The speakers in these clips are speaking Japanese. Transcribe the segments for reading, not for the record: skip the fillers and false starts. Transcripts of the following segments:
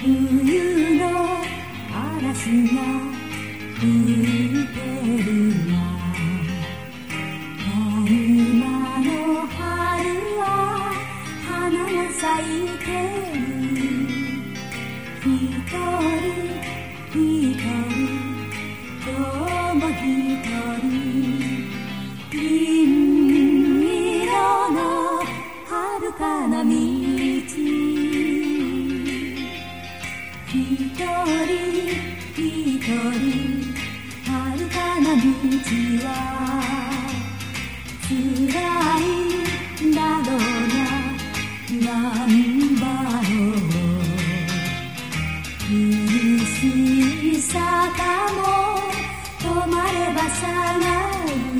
冬の嵐が吹いてるな。今の春は花が咲いてる。一人一人今日も一人銀色の遥かな道。一人一人遥かな道は辛いだろうな、なんだろう。苦しい坂も止まれば下がる。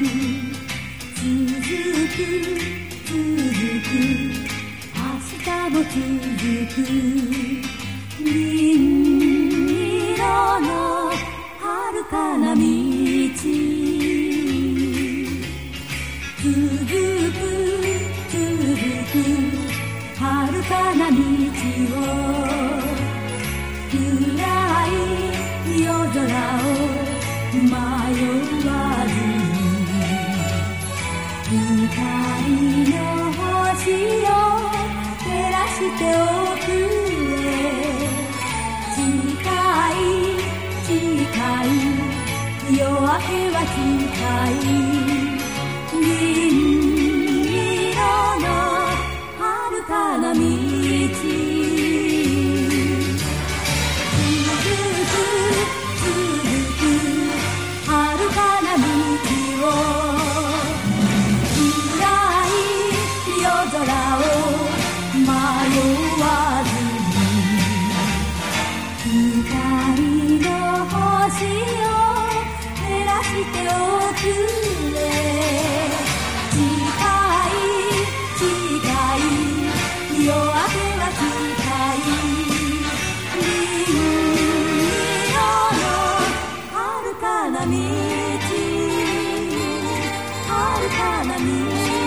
続く続く明日も続く。銀色の遥かな道。続く続く遥かな道を暗い夜空を迷わずに光の星を照らしておくれ。近い近い夜明けは近い。銀色の遥かな道。光の星を照らしておくれ。近い近い夜明けは近い。銀色の遥かな道、遥かな道。